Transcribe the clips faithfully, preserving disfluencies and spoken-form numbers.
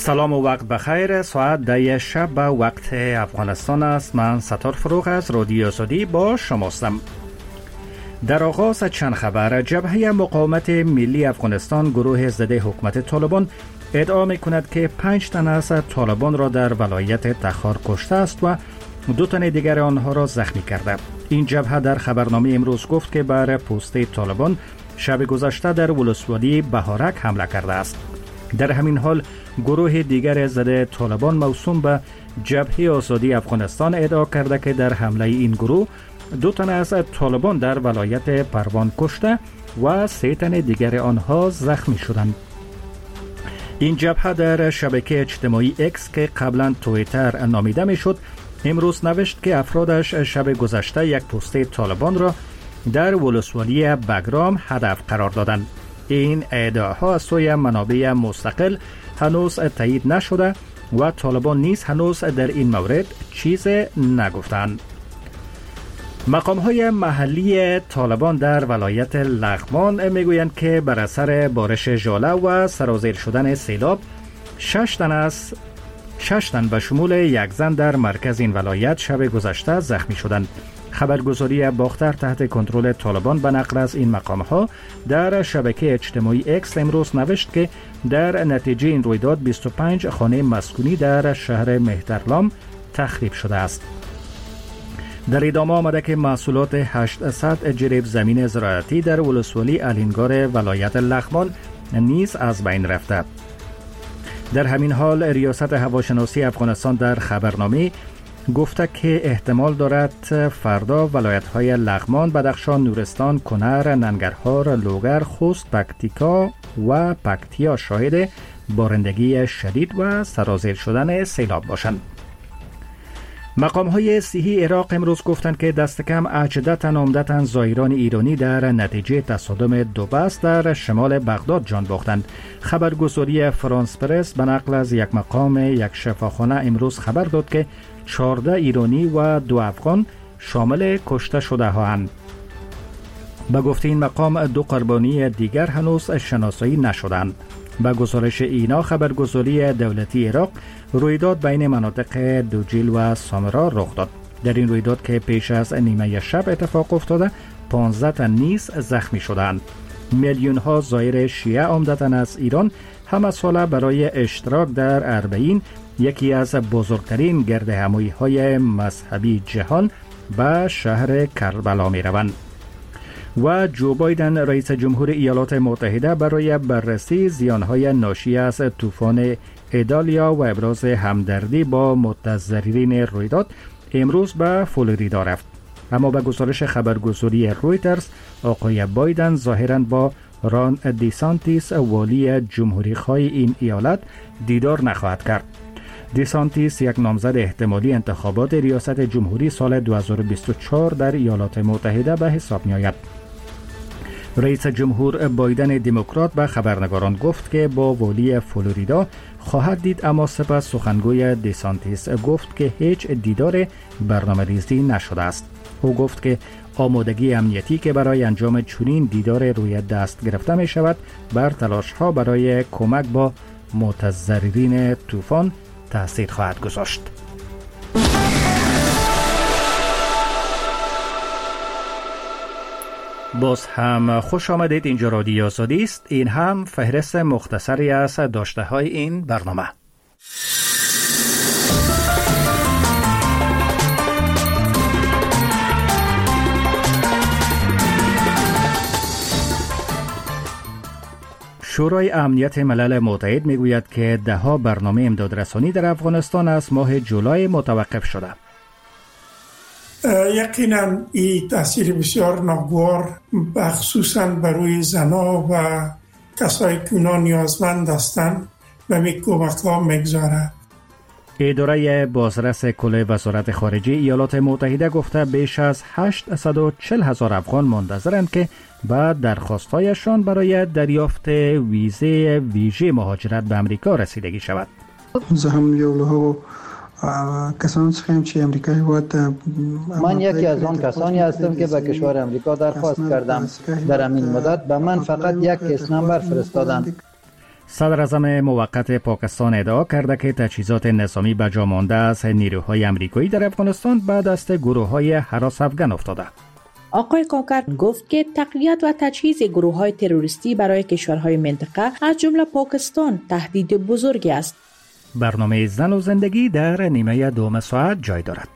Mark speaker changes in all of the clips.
Speaker 1: سلام و وقت بخیر. ساعت ده شب به وقت افغانستان است. من ستار فروغ از رادیو آزادی با شماستم. در آغاز چند خبر، جبهه مقاومت ملی افغانستان گروه ضد حکومت طالبان ادعا می کند که پنج تن از طالبان را در ولایت تخار کشته است و دو تن دیگر آنها را زخمی کرده. این جبهه در خبرنامه امروز گفت که بر پست طالبان شب گذشته در ولسوالی بهارک حمله کرده است. در همین حال گروه دیگر ضد طالبان موسوم به جبهه آزادی افغانستان ادعا کرده که در حمله این گروه دو تن از طالبان در ولایت پروان کشته و سه تن دیگر آنها زخمی شدند. این جبهه در شبکه اجتماعی اکس که قبلا توییتر نامیده میشد امروز نوشت که افرادش شب گذشته یک پست طالبان را در ولسوالی بگرام هدف قرار دادند. این ادعاها از سوی منابع مستقل هنوز تایید نشده و طالبان نیز هنوز در این مورد چیز نگفتند. مقام‌های محلی طالبان در ولایت لغمان میگویند که بر اثر بارش ژاله و سرازیر شدن سیلاب شش تن از شش تن به شمول یک زن در مرکز این ولایت شب گذشته زخمی شدند. خبرگزاری باختر تحت کنترل طالبان به نقل از این مقام‌ها در شبکه اجتماعی اکس امروز نوشت که در نتیجه این رویداد بیست و پنج خانه مسکونی در شهر مهترلام تخریب شده است. در ادامه آمده که محصولات هشتصد جریب زمین زراعتی در ولسوالی الینگار ولایت لغمان نیز از بین رفته. در همین حال ریاست هواشناسی افغانستان در خبرنامه گفته که احتمال دارد فردا ولایت‌های لغمان، بدخشان، نورستان، کنر، ننگرهار، لوگر، خوست، پکتیکا و پکتیا شاهد بارندگی شدید و سرازیر شدن سیلاب باشند. مقام‌های صحی عراق امروز گفتند که دست کم هجده تن عمدتاً زائران ایرانی در نتیجه تصادم دو بس در شمال بغداد جان باختند. خبرگزاری فرانس پرس به نقل از یک مقام یک شفاخانه امروز خبر داد که چهارده ایرانی و دو افغان شامل کشته شده هاند. به گفته این مقام دو قربانی دیگر هنوز شناسایی نشدند. با گزارش اینا خبرگزاری دولتی عراق رویداد بین مناطق دوجیل و سامرا رخ داد. در این رویداد که پیش از نیمه شب اتفاق افتاده پانزده تن نیز زخمی شدند. میلیون ها زائر شیعه عمدتاً از ایران همه ساله برای اشتراک در اربعین، یکی از بزرگترین گرد همایی های مذهبی جهان، به شهر کربلا می روند. و جو بایدن رئیس جمهور ایالات متحده برای بررسی زیانهای ناشی از طوفان ایدالیا و ابراز همدردی با متضررین رویداد امروز به فلوریدا رفت. اما به گزارش خبرگزاری رویترز آقای بایدن ظاهراً با ران دیسانتیس والی جمهوریخواه این ایالت دیدار نخواهد کرد. دیسانتیس یک نامزد احتمالی انتخابات ریاست جمهوری سال دو هزار و بیست و چهار در ایالات متحده به حساب می آید. رئیس جمهور بایدن دموکرات به خبرنگاران گفت که با والی فلوریدا خواهد دید، اما سپس سخنگوی دیسانتیس گفت که هیچ دیدار برنامه ریزی نشده است. او گفت که آمادگی امنیتی که برای انجام چنین دیدار روی دست گرفته می شود بر تلاش ها برای کمک با متضررین طوفان تأثیر خواهد گذاشت. باز هم خوش آمدید. اینجا رادیو آزادی است. این هم فهرست مختصری از داشته های این برنامه. شورای امنیت ملل متحد میگوید که ده ها برنامه امدادرسانی در افغانستان از ماه جولای متوقف شده.
Speaker 2: یقینا این تاثیر بسیار ناگوار خصوصا برای زنها و کسایی که اونا نیازمند هستند و می کمک ها میگذاره.
Speaker 1: اداره بازرس کل وزارت خارجه ایالات متحده گفته بیش از هشتصد و چهل هزار افغان منتظرند که بعد درخواست‌هایشان برای دریافت ویزه ویژه مهاجرت به امریکا رسیدگی شود.
Speaker 3: زه هم یو له کسان څخه چې امریکایی هیواد
Speaker 4: من یکی از آن کسانی هستم که به کشور امریکا درخواست کردم. در همین مدت به من فقط یک کیس نمبر فرستادند.
Speaker 1: صدر اعظم موقت پاکستان ادعا کرده که تجهیزات نظامی به جا مانده از نیروهای امریکایی در افغانستان به دست گروه‌های هراس افغان افتاده.
Speaker 5: آقای کاکر گفت که تقویت و تجهیز گروه‌های تروریستی برای کشورهای منطقه از جمله پاکستان تهدید بزرگی است.
Speaker 1: برنامه زن و زندگی در نیمه دوم ساعت جای دارد.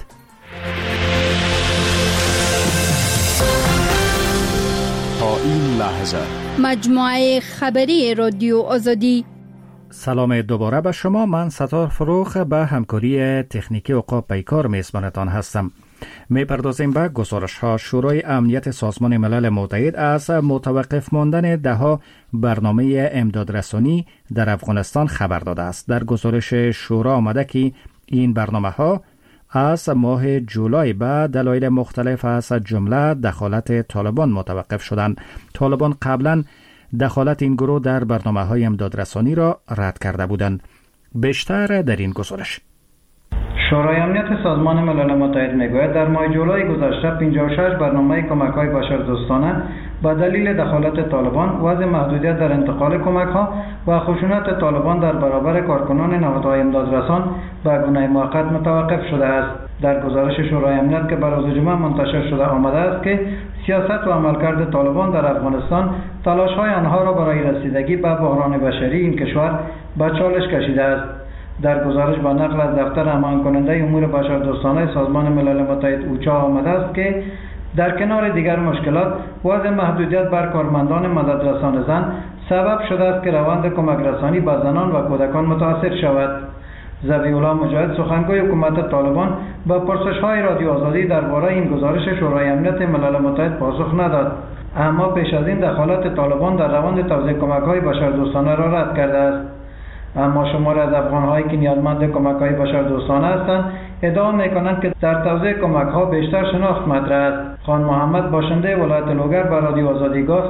Speaker 6: تا این لحظه
Speaker 7: مجموعه خبری رادیو آزادی.
Speaker 1: سلام دوباره به شما. من ستار فروخ به همکاری تکنیکی عقاب پیکار میزبانتان هستم. میپردازیم به گزارش ها. شورای امنیت سازمان ملل متحد از متوقف ماندن دهها برنامه امدادرسانی در افغانستان خبر داده است. در گزارش شورا آمده که این برنامه ها از ماه جولای به دلایل مختلف از جمله دخالت طالبان متوقف شدند. طالبان قبلا دخالت این گروه در برنامه های امدادرسانی را رد کرده بودند. بیشتر در این گزارش.
Speaker 8: شورای امنیت سازمان ملل متحد میگوید در ماه جولای گذشته پنجاه و شش برنامه کمک‌های بشردوستانه به دلیل دخالت طالبان، وضع محدودیت در انتقال کمک‌ها و خشونت طالبان در برابر کارکنان نهادهای امدادرسان به گونه موقت متوقف شده است. در گزارش شورای امنیت که بر روز جمعه منتشر شده آمده است که سیاست و عملکرد طالبان در افغانستان تلاش‌های آنها را برای رسیدگی به بحران بشری این کشور به چالش کشیده است. در گزارش با نقل از دفتر امان کننده امور بشردوستانه سازمان ملل متحد اوچا آمده است که در کنار دیگر مشکلات، وضع محدودیت بر کارمندان مددرسان زن سبب شده است که روند کمک رسانی به زنان و کودکان متاثر شود. ذبیح‌الله مجاهد سخنگوی حکومت طالبان به پرسش‌های رادیو آزادی درباره این گزارش شورای امنیت ملل متحد پاسخ نداد، اما پیش از این دخالت طالبان در روند توزیع کمک‌های بشردوستانه را رد کرده است. اما شماری از افغان‌هایی که نیازمند کمک‌های بشردوستانه هستند ادعا می‌کنند که در توزیع کمک‌ها بیشتر شناخت مطرح است. خان محمد باشنده ولایت لوگر به رادیو آزادی گفت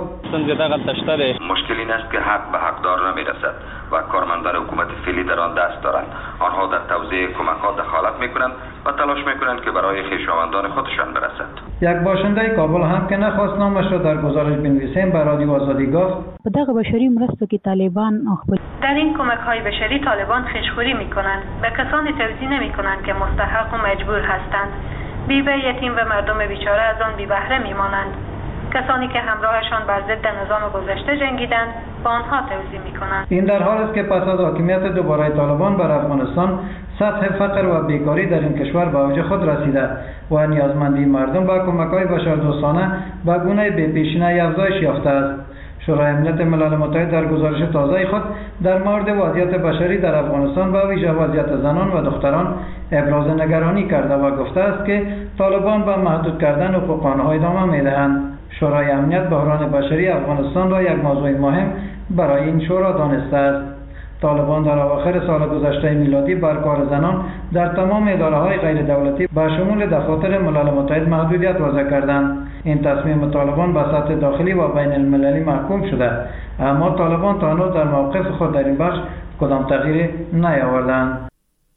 Speaker 9: مشکل این است که حق به حقدار نمی‌رسد و کارمندان حکومت فعلی در آن دست دارند. آنها در توزیع کمک‌ها دخالت می‌کنند و تلاش می‌کنند که برای خویشاوندان خودشان برسد.
Speaker 8: یک باشنده کابل هم که نخواست نامش را در گزارش بنویسیم به رادیو آزادی گفت
Speaker 10: په دغه بشري مرستو کې طالبان خپل
Speaker 11: در این کمک‌های بشری طالبان خشخوری می‌کنند، به کسانی توزیع نمی‌کنند که مستحق و مجبور هستند. بیوه، یتیم و مردم بیچاره از آن بی بهره می‌مانند. کسانی که همراهشان بر ضد نظام گذشته جنگیدند با آنها توزیع می‌کنند.
Speaker 8: این در حالی است که پس از حاکمیت دوباره طالبان بر افغانستان سطح فقر و بیکاری در این کشور به اوج خود رسیده و نیازمندی مردم به کمک‌های بشردوستانه به گونه بی‌پیشینه‌ای افزایش یافته است. شورای امنیت ملل متحد در گزارش تازه خود در مورد وضعیت بشری در افغانستان و ویژه وضعیت زنان و دختران ابراز نگرانی کرده و گفته است که طالبان به محدود کردن حقوق آنها ادامه می‌دهند. شورای امنیت بحران بشری افغانستان را یک موضوع مهم برای این شورا دانسته است. طالبان در اواخر سال گذشته میلادی بر کار زنان در تمام اداره‌های غیر دولتی به شمول دفاتر ملل متحد محدودیت وضع کردند. این تصمیم طالبان به سطح داخلی و بین المللی محکوم شده، اما طالبان تا هنوز در موقف خود در این بخش کدام تغییری نیاوردند.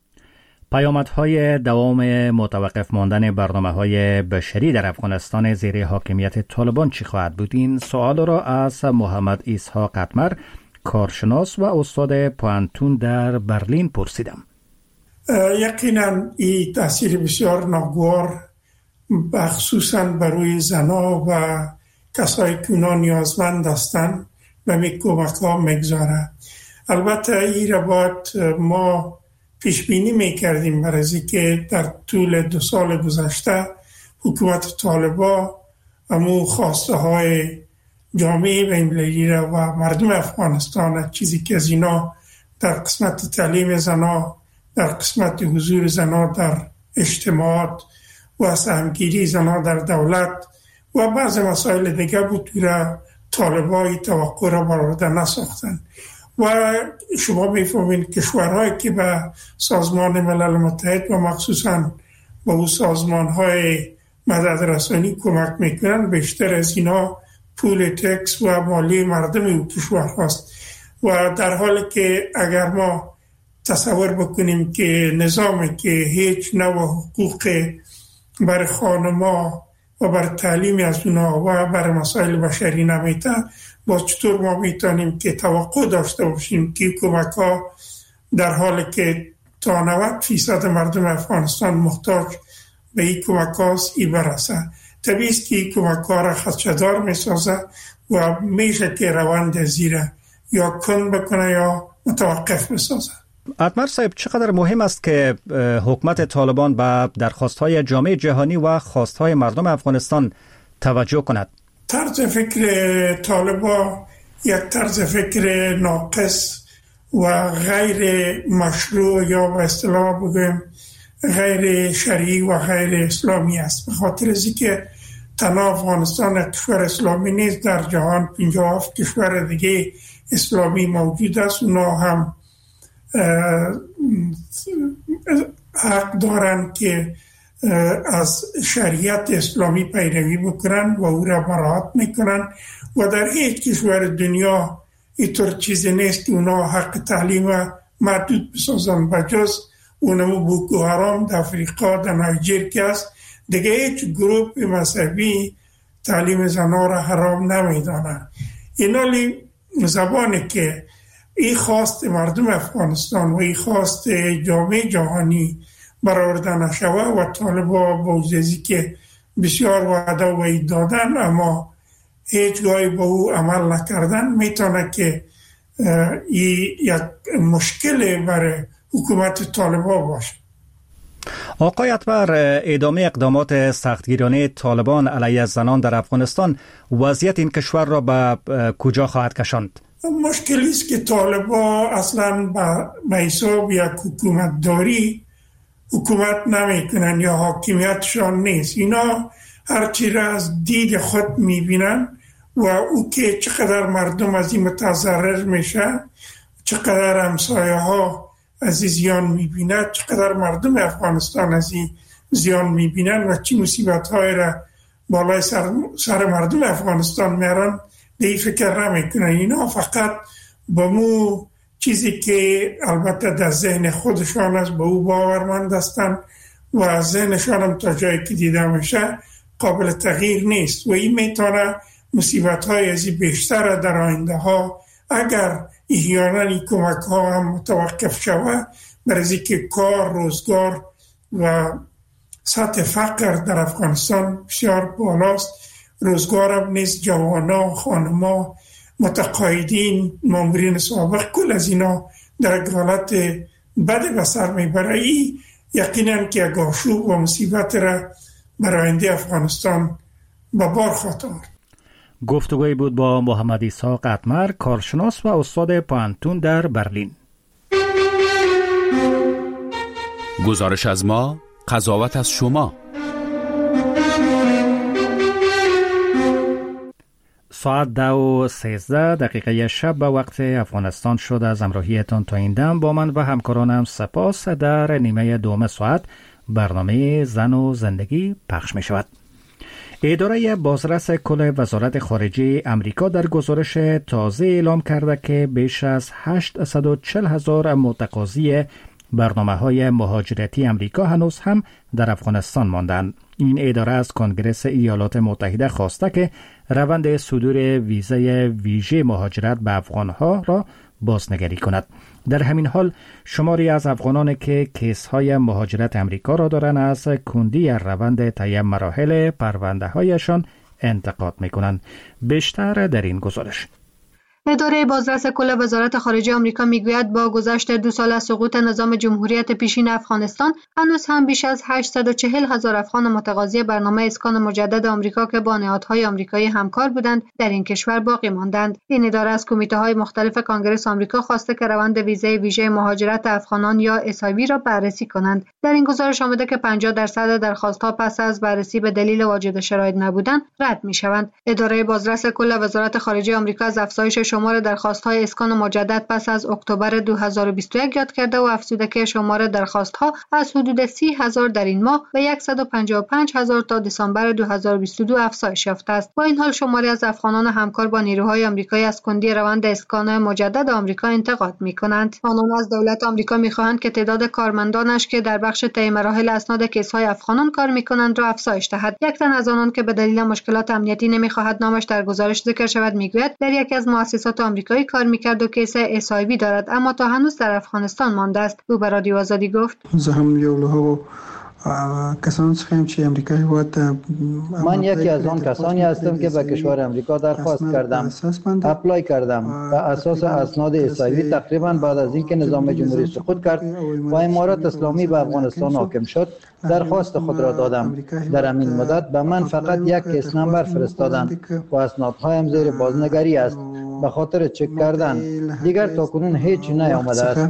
Speaker 1: پیامدهای دوام متوقف ماندن برنامه‌های بشری در افغانستان زیر حاکمیت طالبان چی خواهد بود؟ این سوال را از محمد اسحاق قطمر، کارشناس و استاد پوانتون در برلین پرسیدم.
Speaker 2: یقینا این تاثیر بسیار ناگوار خصوصا برای زنها و کسایی که اونا نیازمند هستند و می کمک ها میگذاره. البته این را باید ما پیش بینی میکردیم برای که در طول دو سال گذشته حکومت طالبان امو خواسته های جامعه بین‌المللی را و مردم افغانستان، چیزی که از اینا در قسمت تعلیم زنها، در قسمت حضور زنها در اجتماعات و سهمگیری زنها در دولت و بعض مسائل دیگه بود را طالبان توقع را برآورده نساختند. و شما میفهمین کشورهایی که به سازمان ملل متحد و مخصوصا به اون سازمانهای مددرسانی کمک میکنن بیشتر از اینا پول تکس و مالی مردم اون کشور هست. و در حالی که اگر ما تصور بکنیم که نظامی که هیچ نوع حقوق بر خانما و بر تعلیم از اونا و بر مسائل بشری نمیده با چطور ما میتونیم که توقع داشته باشیم که کمک ها در حالی که تا نود فیصد مردم افغانستان محتاج به این کمک هاست ای برسه. طبیعی است که این کمک ها را خدشه‌دار میسازه و میشه که روند زیره یا کند بکنه یا متوقف بسازه.
Speaker 1: اتمر صاحب، چقدر مهم است که حکومت طالبان به درخواست‌های جامعه جهانی و خواست‌های مردم افغانستان توجه کند؟
Speaker 2: طرز فکر طالبان یک طرز فکر ناقص و غیر مشروع یا به اصطلاح بگویم غیر شرعی و غیر اسلامی است. به خاطر از اینکه تنها افغانستان کشور اسلامی نیست، در جهان پنجاه و هفت کشور دیگه اسلامی موجود است. اونا هم حق دارند که از شریعت اسلامی پیروی بکنن و او را مراعات میکنن و در هیچ کشور دنیا اینطور چیزی نیست که اونا حق تعلیم محدود بسازن بجز اونمو بوکو حرام در افریقا در نایجر که است. دیگه هیچ گروپ مذهبی تعلیم زنها را حرام نمیدانن. اینالی زبانی که این خواست مردم افغانستان و این خواست جامعه جهانی برآورده نشوه و طالبا با وجودی که بسیار وعده و وعید دادن اما هیچگاهی با او عمل نکردن، میتونه که این یک مشکل برای حکومت طالبا باشه.
Speaker 1: آقای اتمر، ادامه اقدامات سختگیرانه طالبان علیه زنان در افغانستان وضعیت این کشور را به کجا خواهد کشاند؟
Speaker 2: مشکلی است که طالبا اصلا به حساب یک حکومت داری حکومت نمی کنن یا حاکمیتشان نیست. اینا هرچی را از دید خود می بینن و او که چقدر مردم از این متضرر میشه، چقدر همسایه ها از این زیان می بینن، چقدر مردم افغانستان از این زیان می بینن و چی مصیبت های را بالای سر, سر مردم افغانستان میارن، دی فکر نمی کنن. اینا فقط با مو چیزی که البته در ذهن خودشان است به او باورمند هستند و ذهنشان هم تا جایی که دیده میشه قابل تغییر نیست و این میتونه مصیبت های ازی بیشتر در آینده ها اگر احیانا این کمک ها هم متوقف شود، برای که کار، روزگار و سطح فقر در افغانستان بسیار بالاست. روزگار هم نیست، جوانا، خانما، متقاعدین، مامورین سابق، کل از اینا در حالت بد به سر میبره. ای یقینا که یک آشوب و مصیبت را برای آینده افغانستان به بار خواهد آورد.
Speaker 1: گفتگوی بود با محمد اسحاق اتمر، کارشناس و استاد پانتون در برلین.
Speaker 6: گزارش از ما، قضاوت از شما.
Speaker 1: ساعت دو و سیزده دقیقه شب به وقت افغانستان شد. از همراهیتان تا این دم با من و همکارانم سپاس. در نیمه دوم ساعت برنامه زن و زندگی پخش می شود. اداره بازرس کل وزارت خارجه امریکا در گزارش تازه اعلام کرده که بیش از هشتصد و چهل هزار متقاضی برنامه‌های مهاجرتی امریکا هنوز هم در افغانستان ماندند. این اداره از کنگره ایالات متحده خواسته که روند صدور ویزای ویژه مهاجرت به افغانها را بازنگری کند. در همین حال شماری از افغانان که کیس‌های مهاجرت امریکا را دارند از کندی روند طی مراحل پرونده‌هایشان انتقاد می‌کنند. بیشتر در این گزارش.
Speaker 12: اداره بازرس کل وزارت خارجه آمریکا میگوید با گذشت دو سال از سقوط نظام جمهوریت پیشین افغانستان هنوز هم بیش از هشتصد و چهل هزار افغان متقاضی برنامه اسکان مجدد آمریکا که با نهادهای آمریکایی همکار بودند در این کشور باقی ماندند. این اداره از کمیته‌های مختلف کانگرس آمریکا خواسته که روند ویزای ویژه مهاجرت افغانان یا اس آی وی را بررسی کنند. در این گزارش آمده که پنجاه درصد درخواست‌ها پس از بررسی به دلیل واجد شرایط نبودن رد می‌شوند. اداره بازرس کل وزارت خارجه آمریکا از افزایش شمار درخواست‌های اسکان مجدد پس از اکتبر دو هزار و بیست و یک یاد کرده و افزودگی شمار درخواست‌ها از حدود سی هزار در این ماه به صد و پنجاه و پنج هزار تا دسامبر دو هزار و بیست و دو افزایش یافته است. با این حال شماری از افغانان همکار با نیروهای آمریکایی از کندی روند اسکان مجدد آمریکا انتقاد می‌کنند. آنان از دولت آمریکا می‌خواهند که تعداد کارمندانش که در بخش طی مراحل اسناد کیس‌های افغانان کار می‌کنند را افزایش دهد. یک تن از آنان که به دلیل مشکلات امنیتی نمی‌خواهد نامش در گزارش ذکر شود می‌گوید در یکی از مؤسسات آمریکایی کار می‌کرد و کیس اس آی وی دارد اما تا هنوز در افغانستان مانده است. او به رادیو آزادی گفت:
Speaker 3: کسان هستیم که امریکایی بود.
Speaker 4: من یکی از آن کسانی هستم که به کشور امریکا درخواست کردم، اپلای کردم. به اساس اسناد اس آی وی تقریبا بعد از اینکه نظام جمهوری سقوط کرد و امارات اسلامی به افغانستان حاکم شد درخواست خود را دادم. در همین مدت به من فقط یک کیس نمبر فرستادند و اسنادهایم زیر بازنگری است به خاطر چک کردن. دیگر تاکنون هیچ نیامده است.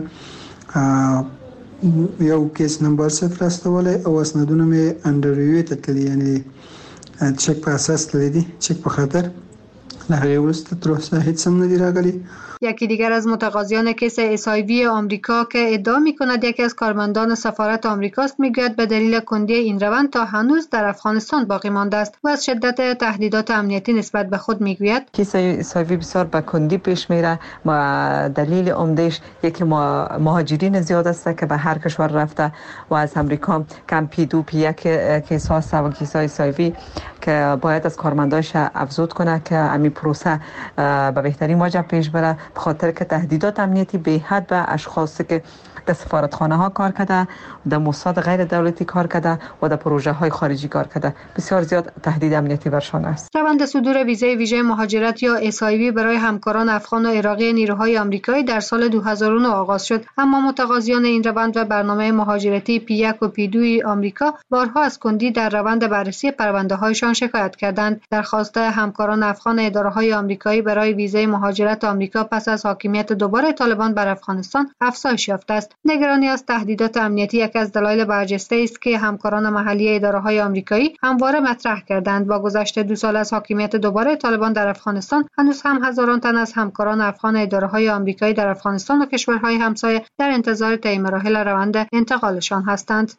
Speaker 3: یو کیس نمبر صفر استواله او اسنادونه می اندر ریویو تللی، یعنی چک په اساس تللی، چک په خاطر نه هغه ورسته تر اوسه هیڅ هم ندی راغلی.
Speaker 12: یکی دیگر از متقاضیان کیس اس آی وی آمریکا که ادعا می‌کند یکی از کارمندان سفارت آمریکاست میگوید به دلیل کندی این روند تا هنوز در افغانستان باقی مانده است و از شدت تهدیدات امنیتی نسبت به خود میگوید
Speaker 13: کیس اس آی وی بسیار به کندی پیش میره. دلیل عمدهش یکی مهاجرین زیاد است که به هر کشور رفته و از امریکا کم پی دو پی یک کیس هاست و کیس اس آی وی که باید از کارمنداش افزود کنه که همین پروسه به بهترین وجه پیش بره، به خاطر که تهدیدات امنیتی به حد به اشخاصی که در سفارتخانه ها کار کرده، در موساد غیر دولتی کار کرده و در پروژه های خارجی کار کرده بسیار زیاد تهدید امنیتی برشان است.
Speaker 12: روند صدور ویزه ویژه مهاجرت یا اس آی وی برای همکاران افغان و عراقی نیروهای آمریکایی در سال دو هزار و نه آغاز شد، اما متقاضیان این روند و برنامه مهاجرتی پی یک و پی دو آمریکا بارها از کندی در روند بررسی پرونده هایشان شکایت کردند. درخواست همکاران افغان اداره‌های آمریکایی برای ویزه مهاجرت آمریکا پس از حاکمیت دوباره طالبان بر افغانستان افزایش یافته است. نگرانی از تهدیدات امنیتی یک از دلایل برجسته است که همکاران محلی اداره‌های آمریکایی همواره مطرح کردند. با گذشت دو سال از حاکمیت دوباره طالبان در افغانستان هنوز هم هزاران تن از همکاران افغان اداره‌های آمریکایی در افغانستان و کشورهای همسایه در انتظار طی مراحل روند انتقالشان هستند.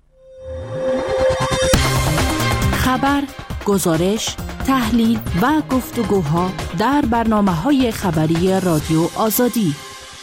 Speaker 5: خبر، گزارش، تحلیل و گفتگوها در برنامه‌های خبری رادیو آزادی.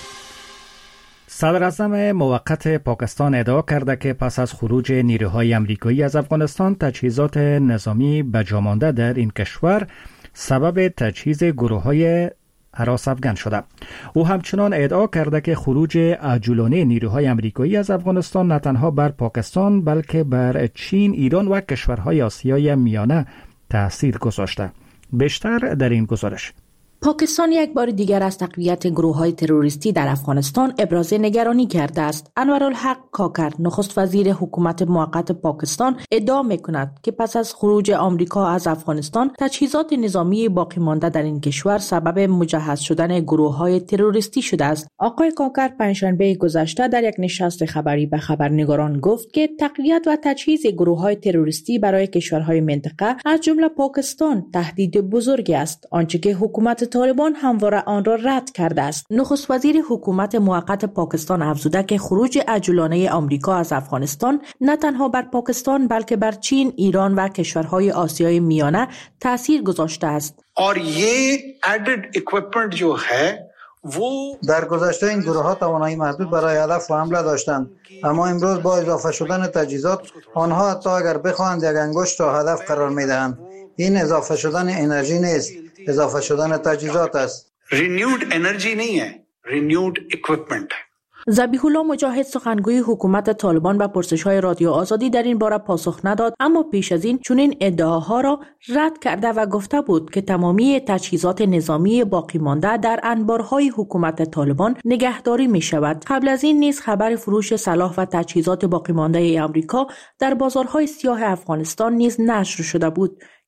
Speaker 1: صدر اعظم موقت پاکستان ادعا کرده که پس از خروج نیروهای آمریکایی از افغانستان تجهیزات نظامی به جا مانده در این کشور سبب تجهیز گروه‌های هراس افغان شده. او همچنان ادعا کرده که خروج عاجلانه نیروهای آمریکایی از افغانستان نه تنها بر پاکستان بلکه بر چین، ایران و کشورهای آسیای میانه تأثیر گذاشته. بیشتر در این گزارش.
Speaker 5: پاکستان یک بار دیگر از تقویت گروه‌های تروریستی در افغانستان ابراز نگرانی کرده است. انورالحق کاکر، نخست وزیر حکومت موقت پاکستان، ادعا می‌کند که پس از خروج آمریکا از افغانستان، تجهیزات نظامی باقی مانده در این کشور سبب مجهز شدن گروه‌های تروریستی شده است. آقای کاکر پنجشنبه گذشته در یک نشست خبری به خبرنگاران گفت که تقویت و تجهیز گروه‌های تروریستی برای کشورهای منطقه از جمله پاکستان تهدید بزرگی است، آنچه که حکومت طالبان همواره آن را رد کرده است. نخست وزیر حکومت موقت پاکستان افزوده که خروج عاجلانه آمریکا از افغانستان نه تنها بر پاکستان بلکه بر چین، ایران و کشورهای آسیای میانه تاثیر گذاشته است.
Speaker 14: और ये added equipment जो है
Speaker 4: در گذشته این گروه ها توانایی محدود برای هدف و حمله داشتند، اما امروز با اضافه شدن تجهیزات آنها حتی اگر بخواهند یک انگشت را هدف قرار میدهند. این اضافه شدن انرژی نیست، اضافه شدن تجهیزات است.
Speaker 14: renewed energy नहीं है, renewed equipment है.
Speaker 5: ذبیح الله مجاهد، سخنگوی حکومت طالبان، به پرسش‌های رادیو آزادی در این باره پاسخ نداد، اما پیش از این چنین ادعاها را رد کرده و گفته بود که تمامی تجهیزات نظامی باقی مانده در انبارهای حکومت طالبان نگهداری می شود. قبل از این نیز خبر فروش سلاح و تجهیزات باقی مانده آمریکا در بازارهای سیاه افغانستان نیز نشر شده بود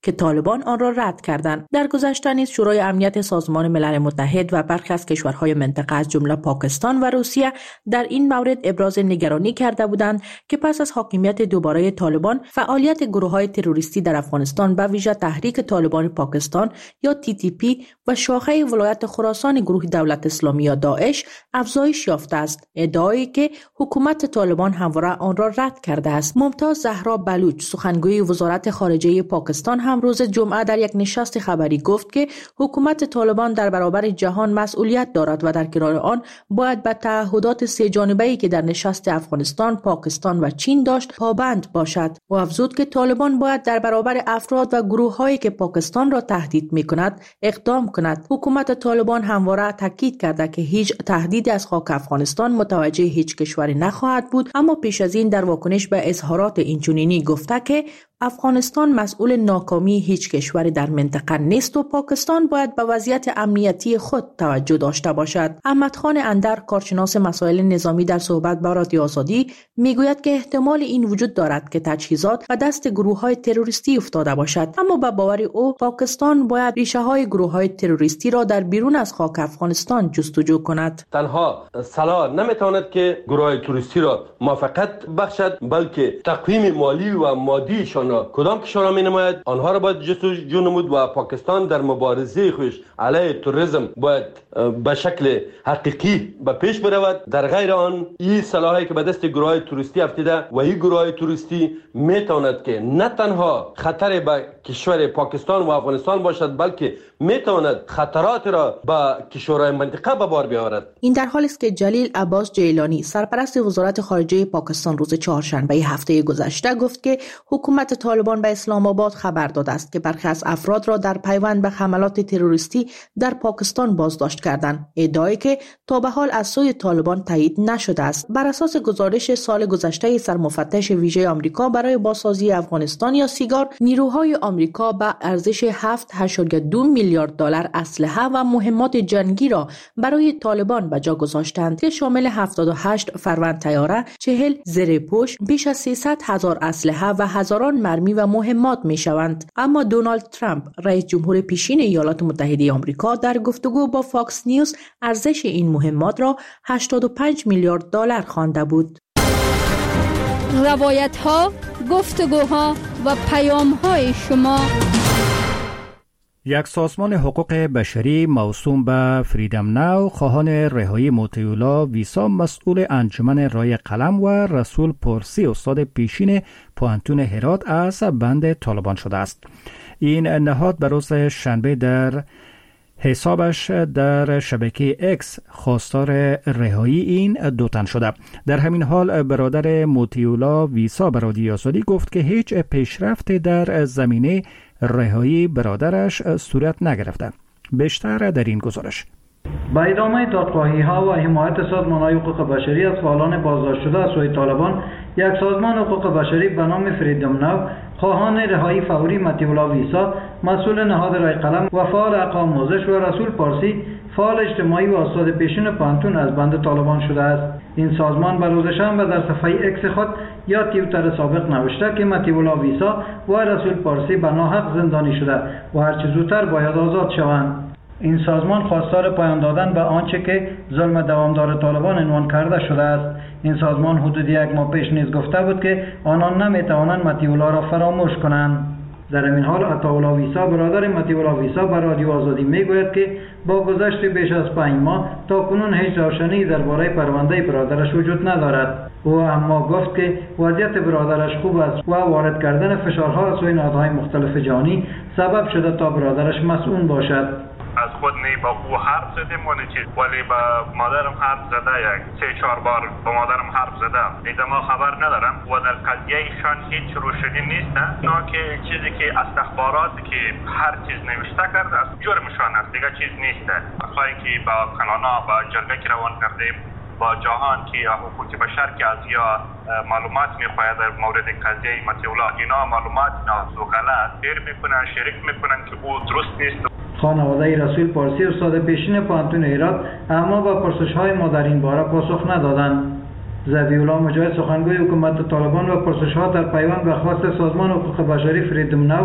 Speaker 5: که طالبان آن را رد کردند. در گذشته نیز شورای امنیت سازمان ملل متحد و برخی از کشورهای منطقه از جمله پاکستان و روسیه در این مورد ابراز نگرانی کرده بودند که پس از حاکمیت دوباره طالبان فعالیت گروه‌های تروریستی در افغانستان به ویژه تحریک طالبان پاکستان یا تی تی پی و شاخه ولایت خراسان گروه دولت اسلامی یا داعش افزایش یافته است، ادعایی که حکومت طالبان همواره آن را رد کرده است. ممتاز زهرا بلوچ سخنگوی وزارت خارجه پاکستان هم روز جمعه در یک نشست خبری گفت که حکومت طالبان در برابر جهان مسئولیت دارد و در کنار آن باید به تعهدات سه جانبه‌ای که در نشست افغانستان، پاکستان و چین داشت پابند باشد. و افزود که طالبان باید در برابر افراد و گروه‌هایی که پاکستان را تهدید می‌کند اقدام کند. حکومت طالبان همواره تاکید کرده که هیچ تهدیدی از خاک افغانستان متوجه هیچ کشوری نخواهد بود، اما پیش از این در واکنش به اظهارات اینچنینی گفته که افغانستان مسئول ناکامی هیچ کشوری در منطقه نیست و پاکستان باید به وضعیت امنیتی خود توجه داشته باشد. احمد خان اندر کارشناس مسائل نظامی در صحبت با رادیو آزادی میگوید که احتمال این وجود دارد که تجهیزات به دست گروه‌های تروریستی افتاده باشد، اما به باور او پاکستان باید ریشه‌های گروه‌های تروریستی را در بیرون از خاک افغانستان جستجو کند.
Speaker 15: تنها سلاح نمیتواند که گروه‌های تروریستی را موافقت بخشد، بلکه تقویم مالی و مادیشان کدام کشورها می نماید آنها را باید جستجو نمود و پاکستان در مبارزه خویش علیه تروریسم باید به شکل حقیقی به پیش برود. در غیر آن این سلاحی که به دست گروه‌های تروریستی افتیده و این گروه‌های تروریستی می تواند که نه تنها خطر به کشور پاکستان و افغانستان باشد، بلکه می تواند خطرات را به کشورهای منطقه به بار بیاورد.
Speaker 5: این در حالی است که جلیل عباس جیلانی سرپرست وزارت خارجه پاکستان روز چهارشنبه هفته گذشته گفت که حکومت طالبان به اسلام آباد خبر داده است که برخی از افراد را در پیوند به حملات تروریستی در پاکستان بازداشت کردند، ادعایی که تا به حال از سوی طالبان تایید نشده است. بر اساس گزارش سال گذشته سرمفتش ویژه آمریکا برای بازسازی افغانستان یا سیگار، نیروهای آمریکا به ارزش هفت و هشت دهم میلیارد دلار اسلحه و مهمات جنگی را برای طالبان به جا گذاشتند که شامل هفتاد و هشت فروند طیاره، چهل زره‌پوش، بیش از سیصد هزار اسلحه و هزاران مرمی و مهمات می شوند. اما دونالد ترامپ رئیس جمهور پیشین ایالات متحده آمریکا در گفتگو با فاکس نیوز ارزش این مهمات را هشتاد و پنج میلیارد دلار خوانده بود.
Speaker 7: روایت ها، گفتگوها و پیام های شما.
Speaker 1: یک سازمان حقوق بشری موسوم به فریدم ناو خواهان رهایی موتیولا ویسا مسئول انجمن رای قلم و رسول پرسی استاد پیشین پوهنتون هرات از بند طالبان شده است. این نهاد به روز شنبه در حسابش در شبکه اکس خواستار رهایی این دو تن شده. در همین حال برادر موتیولا ویسا به رادیو آزادی گفت که هیچ پیشرفت در زمینه رهایی برادرش صورت نگرفته. بیشتر در این گزارش.
Speaker 8: با ادامه دادخواهی‌ها و حمایت سازمان‌های حقوق بشری از فعالان بازداشت شده از سوی طالبان، یک سازمان حقوق بشری به نام فریدم ناو خواهان رهایی فوری مطیع ویسا مسئول نهاد رای قلم و فعال اقوام آموزش و رسول پارسی فعال اجتماعی و استاد پیشین پوهنتون از بند طالبان شده است. این سازمان به روز شنبه در صفحه اکس خود یا توییتر سابق نوشته که مطیع ویسا و رسول پارسی به ناحق زندانی شده و هرچه زودتر باید آزاد شوند. این سازمان خواستار پایان دادن به آنچه که ظلم دوامدار طالبان عنوان کرده شده است. این سازمان حدود یک ماه پیش نیز گفته بود که آنان نمیتوانند مطیع را فراموش کنند. در این حال عطاالله ویسا برادر مطیع ویسا به رادیو آزادی میگوید که با گذشت بیش از پنج ماه تا کنون هیچ روشنی درباره پرونده برادرش وجود ندارد. او اما گفت که وضعیت برادرش خوب است و وارد کردن فشارها از سوی نهادهای مختلف جهانی سبب شده تا برادرش مسئول باشد.
Speaker 16: از خود نی با او حرف زدیم ولی چیز ولی با مادرم حرف زده یک سه چهار بار با مادرم حرف زده دیگه ما خبر ندارم و در قضیه ایشان هیچ روشنی نیست. نه که چیزی که استخبارات که هر چیز نوشته کرده است جرمشان است، دیگه چیز نیست. خواهی که با کانانا با جلگه که روان کردیم با جهان که حقوق بشر که از یا معلومات میخواهد در مورد قضیه مطیع اینا معلومات ناز و غلط دیر میکنن شریک میکنن که او درست نیست.
Speaker 8: خانواده رسول پارسی استاد پیشین پوهنتون هرات اما با پرسش‌های ما در این باره پاسخ ندادند. ذبیح‌الله مجاهد سخنگوی حکومت طالبان و پرسش‌ها در پیوند به خواست سازمان حقوق بشری فریدم ناو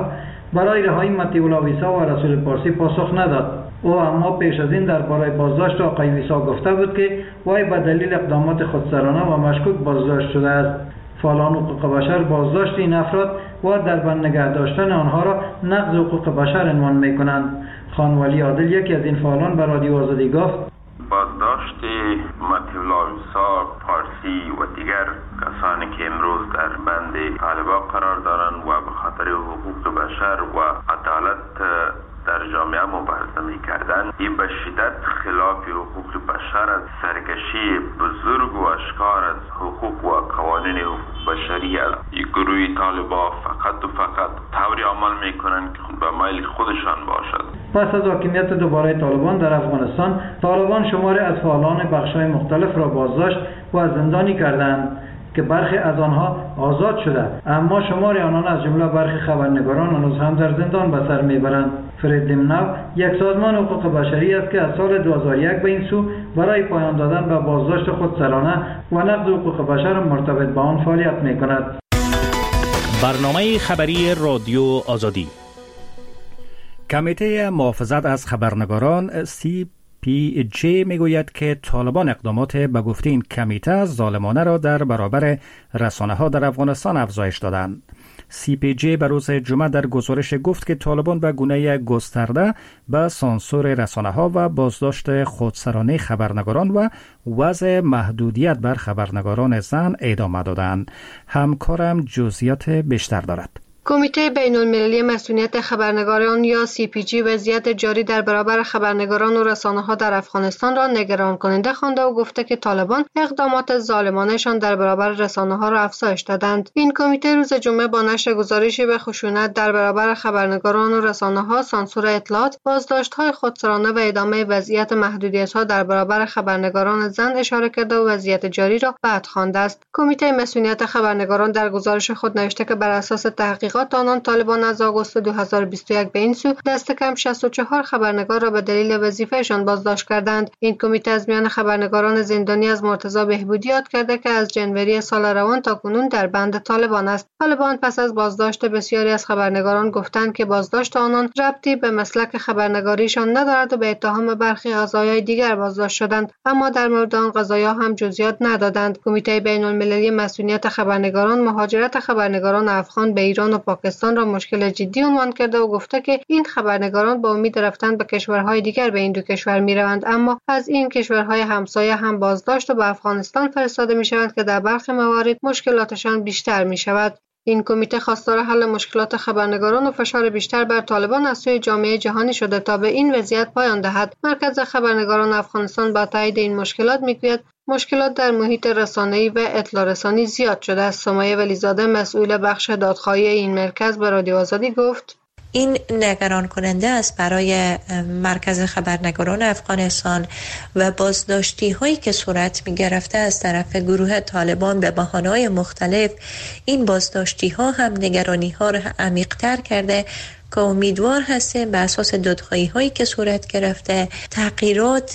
Speaker 8: برای رهایی متیولا ویسا و رسول پارسی پاسخ نداد. او اما پیش از این درباره بازداشت آقای ویسا گفته بود که وی به دلیل اقدامات خودسرانه و مشکوک بازداشت شده است. فعالان حقوق بشر بازداشت این افراد و در بند نگه داشتن آنها را نقض حقوق بشر عنوان می‌کنند. خان ولی عادل یکی از این فعالان به رادیو آزادی گفت
Speaker 17: بازداشت متیولا ویسا پارسی و دیگر کسانی که امروز در بند طالبان قرار دارند و به خاطر حقوق بشر و عدالت در جامعه مبارزه می‌کردند، این به شدت خلاف حقوق بشر است. سرکشی بزرگ و اشکار از حقوق و قوانین حقوق بشری است. این گروه طالبان فقط و فقط طوری عمل می‌کنند که به میل خودشان باشد.
Speaker 8: پس از حاکمیت دوباره طالبان در افغانستان، طالبان شماری از فعالان بخش‌های مختلف را بازداشت و زندانی کردند که برخی از آنها آزاد شده، اما شماری آنان از جمله برخی خبرنگاران هنوز هم در زندان به سر میبرند. فرید دمنو یک سازمان حقوق بشری است که از سال دو هزار و یک به این سو برای پایان دادن به بازداشت خودسرانه و نقض حقوق بشر مرتبط با آن فعالیت میکند.
Speaker 6: برنامه خبری رادیو آزادی.
Speaker 1: کمیته محافظت از خبرنگاران سی پی جی میگوید که طالبان اقدامات به گفته این کمیته ظالمانه را در برابر رسانه‌ها در افغانستان افزایش دادند. سی پی جی به روز جمعه در گزارش گفت که طالبان به گونه گسترده به سانسور رسانه‌ها و بازداشت خودسرانه خبرنگاران و وضع محدودیت بر خبرنگاران زن ادامه دادند. همکارم جزئیات بیشتر دارد.
Speaker 12: کمیته بین المللی مسئولیت خبرنگاران یا سی پی جی وضعیت جاری در برابر خبرنگاران و رسانه‌ها در افغانستان را نگران کننده خوانده و گفته که طالبان اقدامات ظالمانه‌شان در برابر رسانه‌ها را افزایش دادند. این کمیته روز جمعه با نشر گزارشی به خشونت در برابر خبرنگاران و رسانه‌ها، سانسور اطلاعات، بازداشت‌های خودسرانه و ادامه وضعیت محدودیت‌ها در برابر خبرنگاران زن اشاره کرده و وضعیت جاری را بد خوانده است. کمیته مسئولیت خبرنگاران در گزارش خود نوشته که بر اساس تحقیقات آنان طالبان از آگوست دو هزار و بیست و یک به این سو دست کم شصت و چهار خبرنگار را به دلیل وظیفهشان بازداشت کردند. این کمیته از میان خبرنگاران زندانی از مرتضی بهبودی یاد کرده که از جنوری سال روان تا کنون در بند طالبان است. طالبان پس از بازداشت بسیاری از خبرنگاران گفتند که بازداشت آنان ربطی به مسلک خبرنگاریشان ندارد و به اتهام برخی قضایای دیگر بازداشت شدند، اما در مورد آن قضایا هم جزئیات ندادند. کمیته بین المللی مسئولیت خبرنگاران مهاجرت خبرنگاران افغان به ایران و پاکستان را مشکل جدی عنوان کرده و گفته که این خبرنگاران با امید رفتن به کشورهای دیگر به این دو کشور میروند، اما از این کشورهای همسایه هم بازداشت و به افغانستان فرستاده میشوند که در برخی موارد مشکلاتشان بیشتر میشود. این کمیته خواستار حل مشکلات خبرنگاران و فشار بیشتر بر طالبان از سوی جامعه جهانی شده تا به این وضعیت پایان دهد. مرکز خبرنگاران افغانستان با تایید این مشکلات میگوید مشکلات در محیط رسانه‌ای و اطلاع رسانی زیاد شده است. سمیه ولیزاده مسئول بخش دادخواهی این مرکز به رادیو آزادی گفت
Speaker 18: این نگران کننده است برای مرکز خبرنگاران افغانستان و بازداشتی هایی که صورت می گرفته از طرف گروه طالبان به بهانه‌های مختلف. این بازداشتی ها هم نگرانی ها را عمیق تر کرده که امیدوار هستیم به اساس دادخواهی هایی که صورت گرفته تغییرات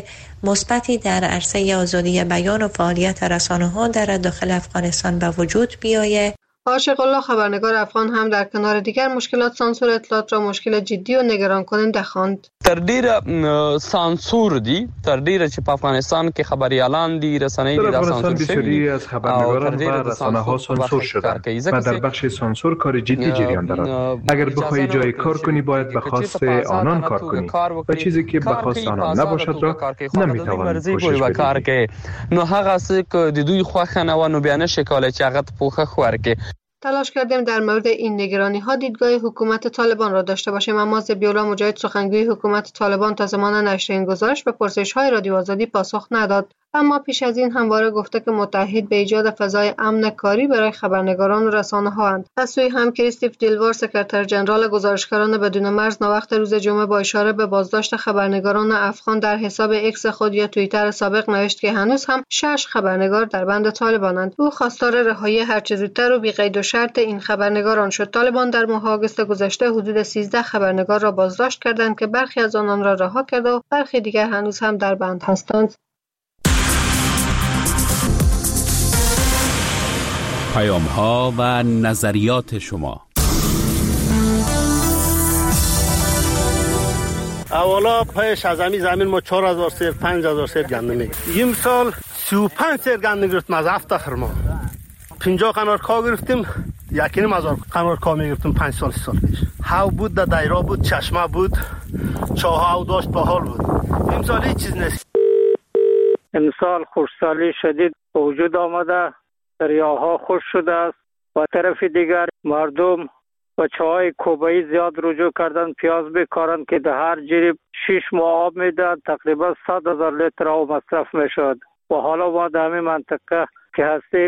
Speaker 18: مثبتی در عرصه آزادی بیان و فعالیت رسانه‌ها در داخل افغانستان به وجود بیاید.
Speaker 12: عاشق الله خبرنگار افغان هم در کنار دیگر مشکلات سانسور اطلاعات را مشکل جدی و نگران کننده خواند.
Speaker 19: تر ډیره سانسور دي، تر ډیره چې په افغانستان کې خبریالان دي، رسنۍ دي،
Speaker 20: در افغانستان بسیاری از خبرنگاران و رسانه‌ها سانسور شدند و در بخش سانسور کار جدی جریان دارد. اگر بخوای جای کار کنی باید به خواست آنان کار کنی و چیزی که به خواست آنان نباشد را نمیتوانی کوشش بکنی.
Speaker 19: نو هغه څه که د دوی خوښه نه و نو بیا نشي کولی چې هغه ته پوښښ ورکړي.
Speaker 12: تلاش کردیم در مورد این نگرانی ها دیدگاه حکومت طالبان را داشته باشیم، اما ذبیح‌الله مجاهد سخنگوی حکومت طالبان تا زمان نشر این گزارش به پرسش های رادیو آزادی پاسخ نداد. اما پیش از این همواره گفته که متحد به ایجاد فضای امن کاری برای خبرنگاران و رسانه‌ها اند. از سوی هم کریستیف دیلوار سکرتر ژنرال گزارشگران بدون مرز ناوقت روز جمعه با اشاره به بازداشت خبرنگاران افغان در حساب اکس خود یا توییتر سابق نوشت که هنوز هم شش خبرنگار در بند طالبانند. او خواستار رهایی هرچه زودتر و بی قید و شرط این خبرنگاران شد. طالبان در ماه آگوست گذشته حدود سیزده خبرنگار را بازداشت کردند که برخی از آنان را رها کرده و برخی دیگر هنوز هم در بند هستند.
Speaker 6: پیام ها و نظریات شما.
Speaker 21: اولا پیش از همین زمین ما چهار هزار سیر پنج هزار سیر گندم میگرد. این سال سی و پنج سیر گندم گرفتم از هفت خرما. پنجاه قنار کا گرفتیم، یکی نیم هزار قنار کا میگرفتیم پنج سال سی سال پیش. هاو بود، در دایره بود، چشمه بود، چاه او داشت با حال بود. این سال هیچ چیز نیست.
Speaker 22: امسال خشکسالی شدید به وجود آمده، دریاها خشک شده است و طرف دیگر مردم و چاهای کوبایی زیاد رجوع کردن پیاز بکارند که در هر جریب شش ماه آب میدن، تقریبا صد هزار لیتر آب مصرف میشد و حالا ما در همین منطقه که هستیم